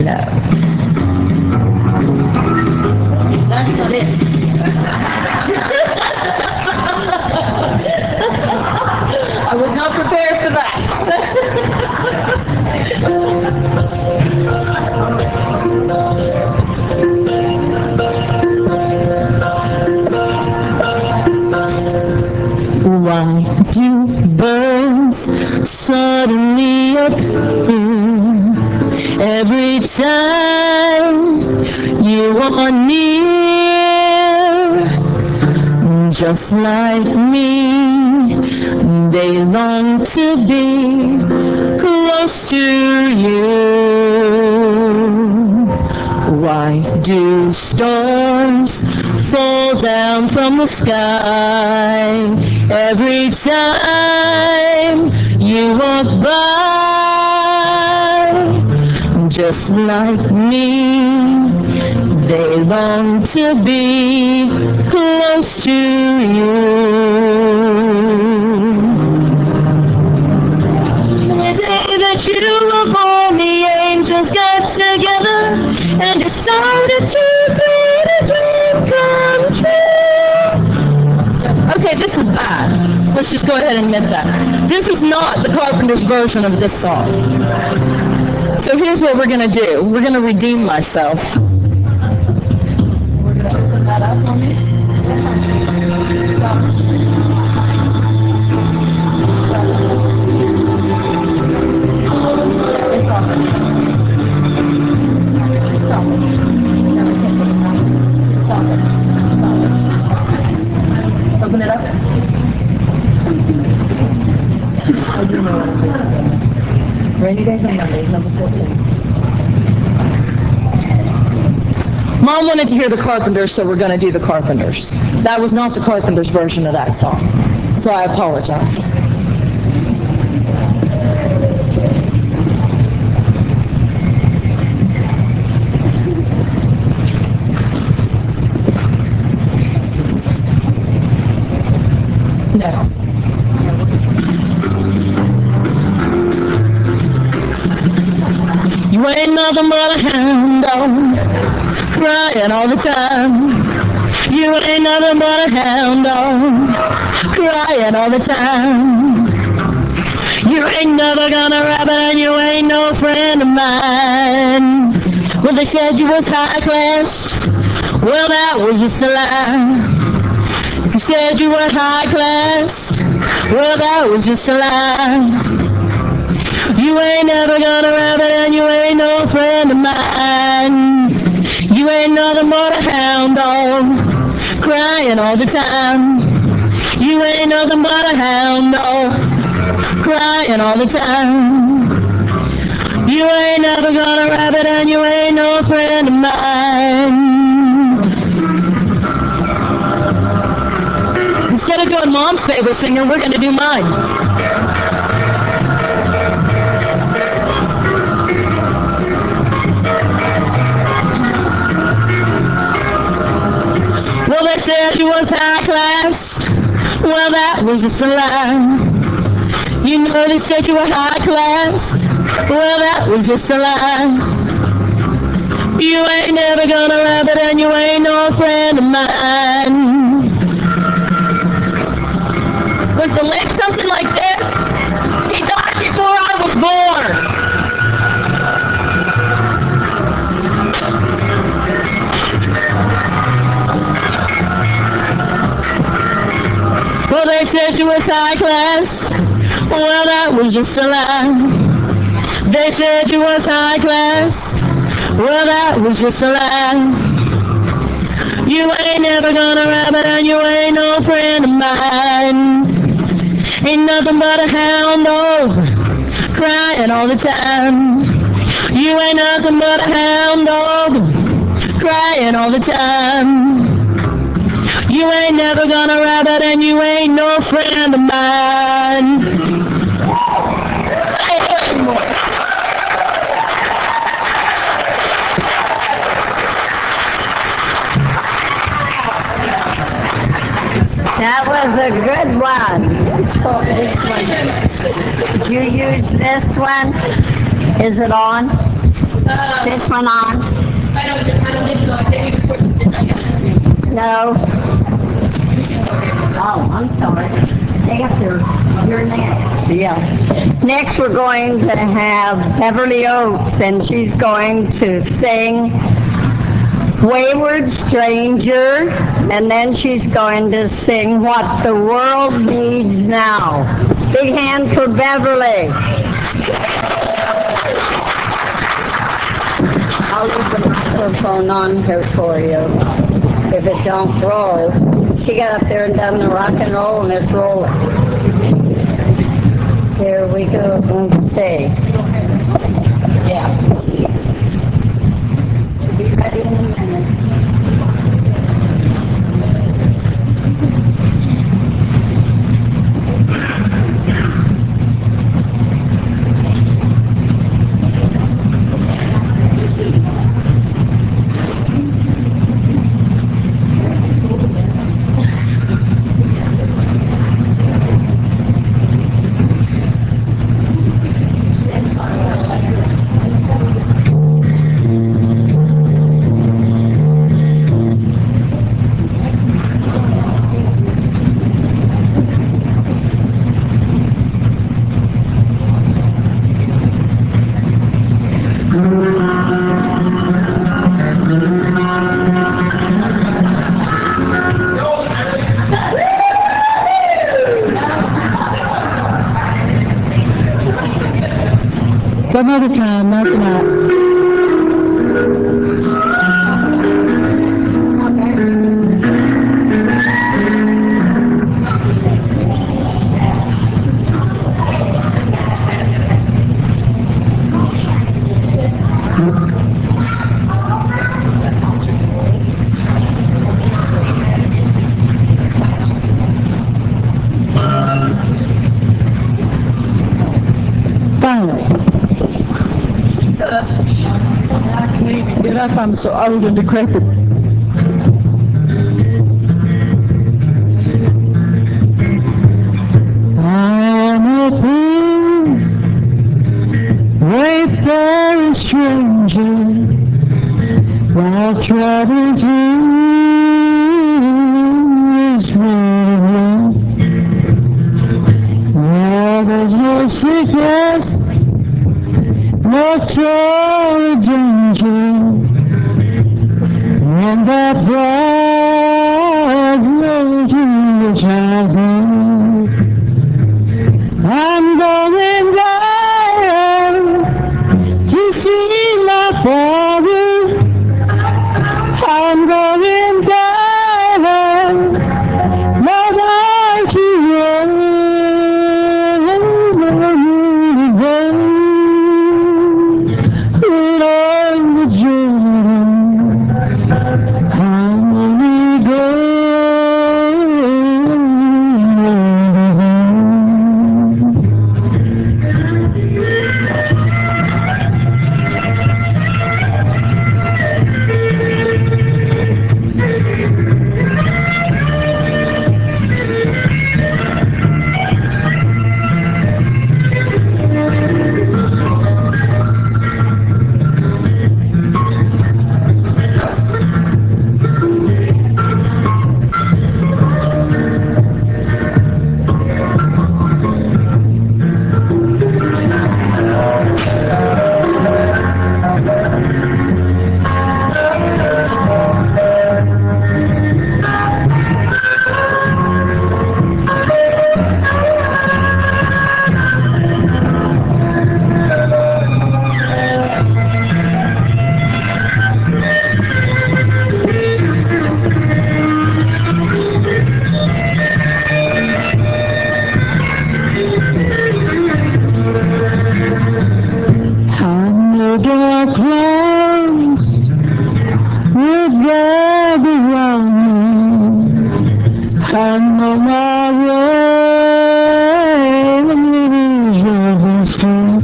That's not it. I was not prepared for that. Why do birds suddenly appear every time you are near? Just like me, they long to be close to you. Why do storms fall down from the sky every time you walk by? Just like me, they long to be close to you. The day that you were born, the angels got together and decided to make a dream come true. Okay, this is bad. Let's just go ahead and admit that. This is not the Carpenters' version of this song. So here's what we're going to do. We're going to redeem myself. We're going to open that up for me. Stop it. No, we can't put it down. Stop it. Stop it. Open it up. I do know what it is. Rainy Days and Mondays, number 14. Mom wanted to hear the Carpenters, so we're going to do the Carpenters. That was not the Carpenters' version of that song, so I apologize. No. You ain't nothing but a hound dog, crying all the time. You ain't nothing but a hound dog, crying all the time. You ain't never gonna rabbit and you ain't no friend of mine. Well, they said you was high class, well, that was just a lie. You said you were high class, well, that was just a lie. You ain't never gonna rabbit and you ain't no friend of mine. You ain't nothing but a hound dog, crying all the time. You ain't nothing but a hound dog, crying all the time. You ain't never gonna rabbit and you ain't no friend of mine. Instead of doing Mom's favorite singer, we're gonna do mine. Well, they said you was high class. Well, that was just a lie. You know they said you were high class. Well, that was just a lie. You ain't never gonna rabbit and you ain't no friend of mine. Was the lick something like this? He died before I was born. Well, they said you was high class. Well, that was just a lie. They said you was high class. Well, that was just a lie. You ain't never gonna rabbit and you ain't no friend of mine. Ain't nothing but a hound dog, crying all the time. You ain't nothing but a hound dog, crying all the time. You ain't never gonna rabbit and you ain't no friend of mine. That was a good one. Did you use this one? Is it on? This one on? I don't think so. I think you just put this in, I guess. No. Oh, I'm sorry. Stay up here. You're next. Yeah. Next, we're going to have Beverly Oates, and she's going to sing Wayward Stranger, and then she's going to sing What the World Needs Now. Big hand for Beverly. I'll leave the microphone on here for you if it don't roll. She got up there and done the rock and roll and it's rolling. Here we go. Let's stay. Yeah. Be ready in a minute. Some other time, not tonight. I can't even get up. I'm so old and decrepit. I'm a poor, wayfaring stranger, while traveling through this world. Where there's no sickness, no toil or danger, and that broad road to which I go, I'm going down to see my Father. I'm going down, not out to run, but on the Jordan, I'm only I know dark clouds will gather round me. I know my way is over still.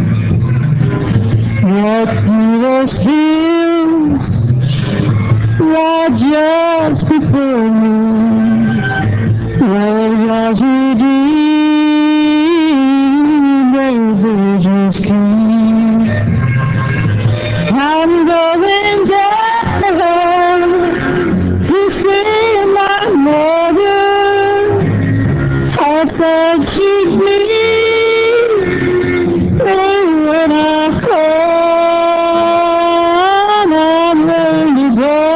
Yet mirrors hills lie just before me. Where was redeemed, where virgins came. going down to see my mother. I said keep me when I come. I'm really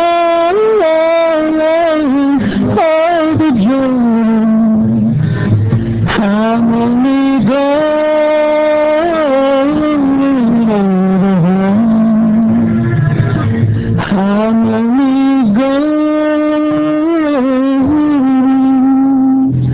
going all the joy. I'm only going over home. I'm only going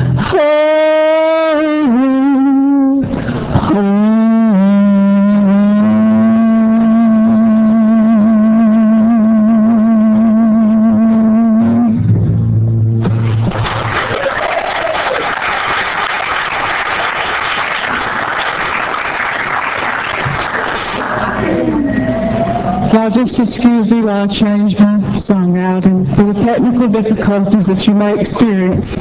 Now, just excuse me while I change my song out and for the technical difficulties that you may experience.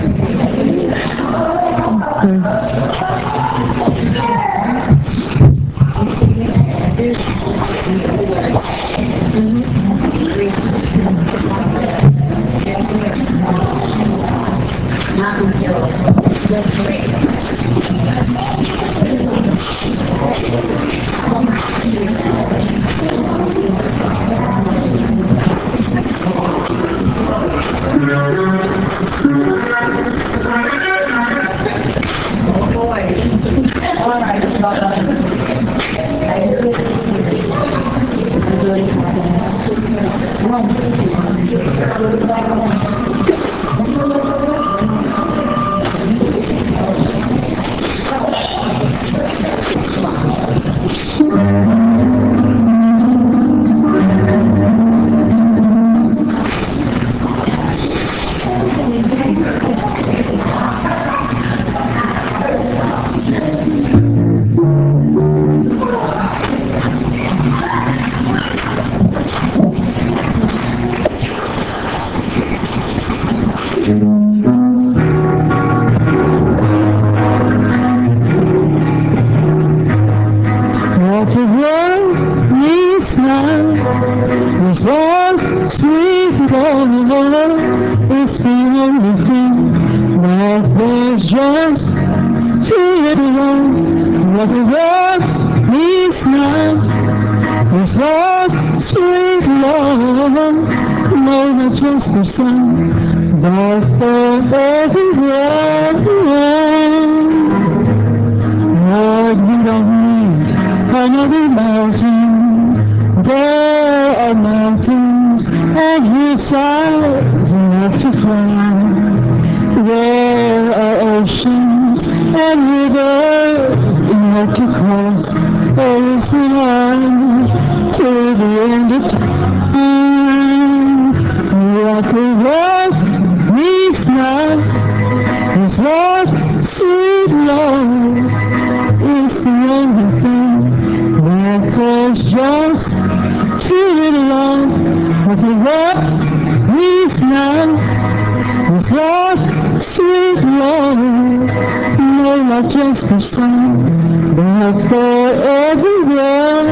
What the world needs now is one sweet love. It's the only thing that there's just too little love. What the world needs now is one sweet love. No, not just for some, but for everyone. Lord, we don't need another mountain. There are mountains and hillsides enough to climb. There are oceans and rivers enough to cross. There is the line till the end of time. What the world needs now is one sweet love. It's the only thing that there's just too little love. What the world needs now is love, sweet love. No, not just for some, but for everyone.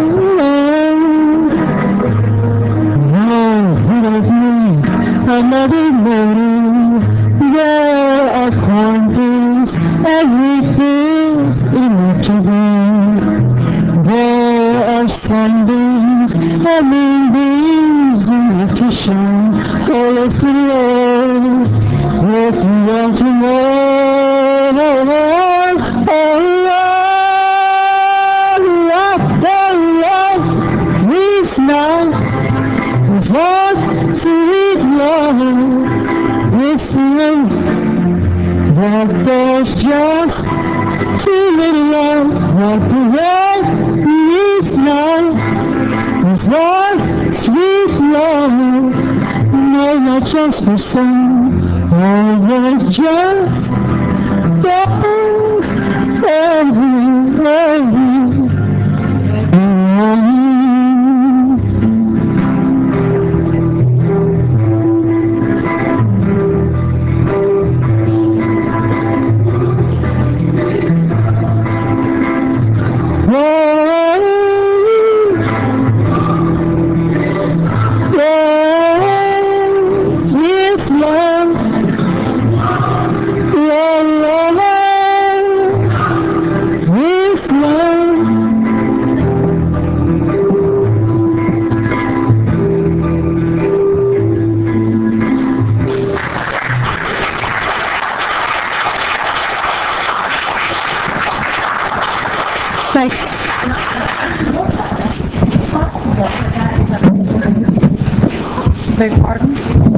No, we don't need another motive. There are cornfields and wheat fields enough to glean. There are sunbeams and moonbeams enough to shine. Oh, yes, we are. If you want to know, needs now is one sweet love. This love that there's just too little love. What the world needs now is one sweet love. No, not just for some, or not just for everyone. Beg your pardon?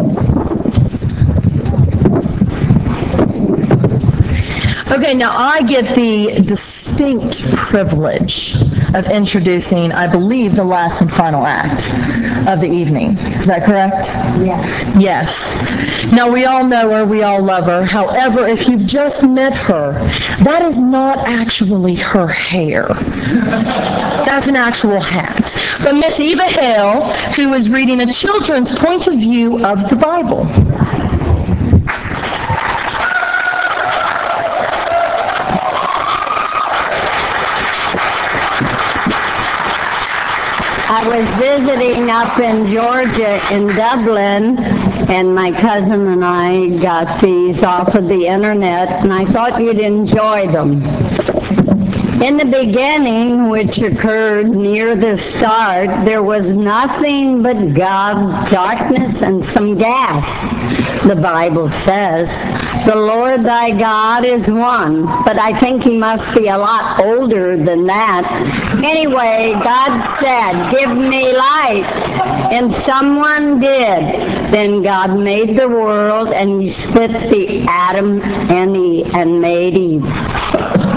Okay, now I get the distinct privilege of introducing, I believe, the last and final act of the evening. Is that correct? Yes. Yes. Now, we all know her, we all love her. However, if you've just met her, that is not actually her hair. That's an actual hat. But Miss Eva Hale, who is reading a children's point of view of the Bible. I was visiting up in Georgia in Dublin, and my cousin and I got these off of the internet, and I thought you'd enjoy them. In the beginning, which occurred near the start, there was nothing but God, darkness, and some gas, the Bible says. The Lord thy God is one, but I think he must be a lot older than that. Anyway, God said, give me light, and someone did. Then God made the world, and he split the atom and made Eve.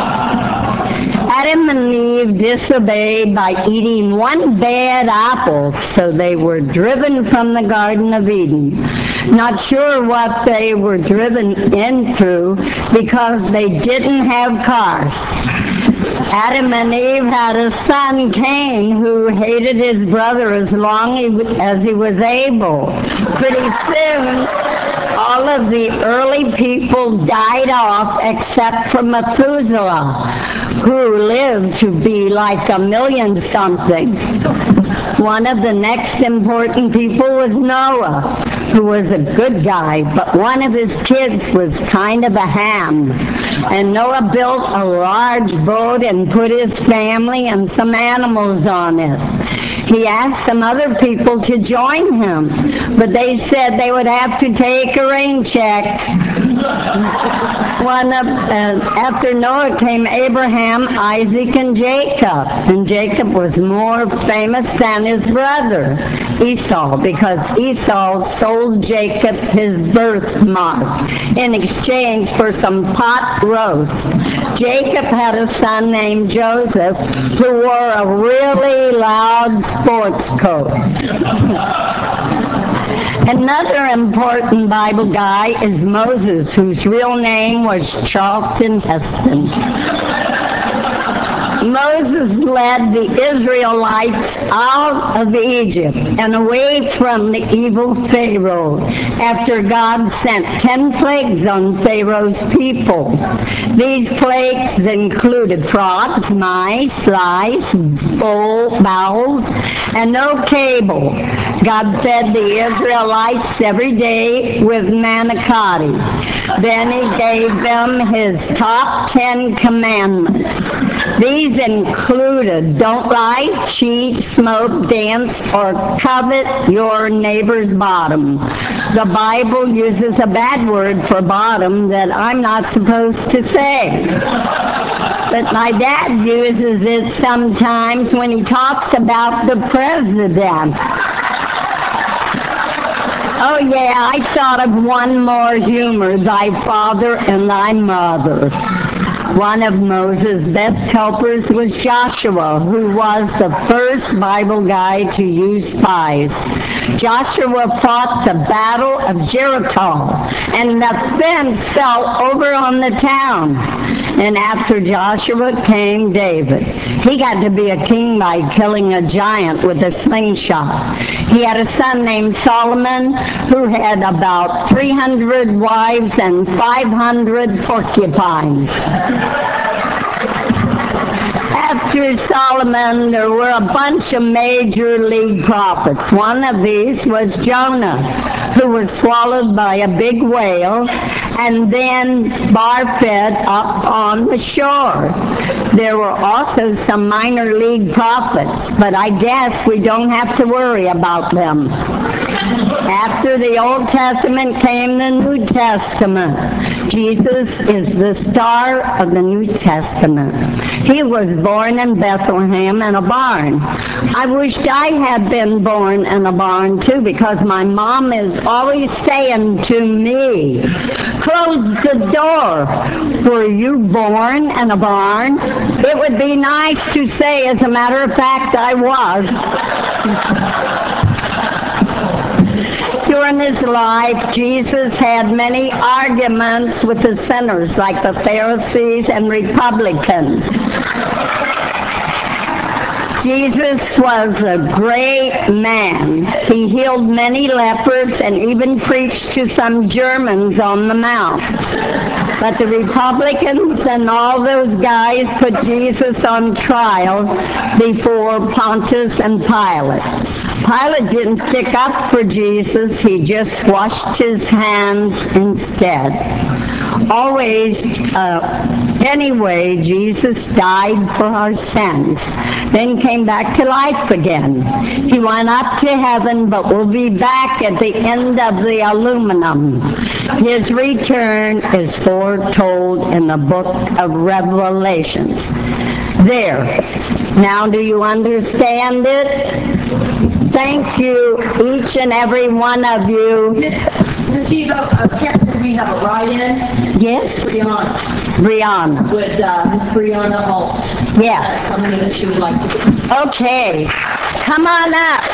Adam and Eve disobeyed by eating one bad apple, so they were driven from the Garden of Eden. Not sure what they were driven in through because they didn't have cars. Adam and Eve had a son, Cain, who hated his brother as long as he was able. Pretty soon, all of the early people died off except for Methuselah, who lived to be like 1,000,000 something. One of the next important people was Noah, who was a good guy, but one of his kids was kind of a ham. And Noah built a large boat and put his family and some animals on it. He asked some other people to join him, but they said they would have to take a rain check. After Noah came Abraham, Isaac, and Jacob. And Jacob was more famous than his brother Esau, because Esau sold Jacob his birthmark in exchange for some pot roast. Jacob had a son named Joseph who wore a really loud sports coat. Another important Bible guy is Moses, whose real name was Charlton Heston. Moses led the Israelites out of Egypt and away from the evil Pharaoh after God sent 10 plagues on Pharaoh's people. These plagues included frogs, mice, lice, bowls, and no cable. God fed the Israelites every day with manicotti. Then he gave them his top 10 commandments. These included don't lie, cheat, smoke, dance, or covet your neighbor's bottom. The Bible uses a bad word for bottom that I'm not supposed to say. But my dad uses it sometimes when he talks about the president. Oh yeah, I thought of one more humor, thy father and thy mother. One of Moses' best helpers was Joshua, who was the first Bible guy to use spies. Joshua fought the Battle of Jericho, and the fence fell over on the town. And after Joshua came David. He got to be a king by killing a giant with a slingshot. He had a son named Solomon who had about 300 wives and 500 porcupines. After Solomon, there were a bunch of major league prophets. One of these was Jonah, who was swallowed by a big whale and then bar fed up on the shore. There were also some minor league prophets, but I guess we don't have to worry about them. After the Old Testament came the New Testament. Jesus is the star of the New Testament. He was born in Bethlehem in a barn. I wished I had been born in a barn too, because my mom is always saying to me, close the door. Were you born in a barn? It would be nice to say, as a matter of fact, I was. During his life, Jesus had many arguments with the sinners, like the Pharisees and Republicans. Jesus was a great man. He healed many lepers and even preached to some Germans on the Mount. But the Republicans and all those guys put Jesus on trial before Pontius and Pilate. Pilate didn't stick up for Jesus. He just washed his hands instead. Anyway, Jesus died for our sins, then came back to life again. He went up to heaven, but will be back at the end of the aluminum. His return is foretold in the book of Revelations. There. Now, do you understand it? Thank you, each and every one of you. Ms. Eva, Captain, we have a write-in. Yes? Brianna. Brianna. Would Miss Brianna Alt? Yes. Something that she would like to do. Okay. Come on up.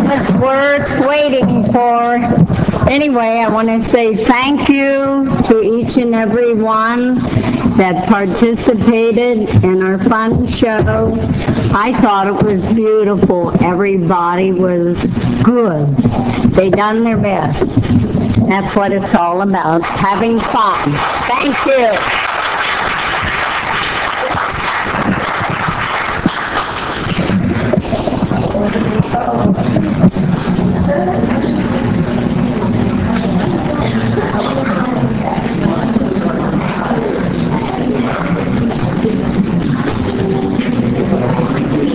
was worth waiting for. Anyway, I want to say thank you to each and every one that participated in our fun show. I thought it was beautiful. Everybody was good. They done their best. That's what it's all about, having fun. Thank you.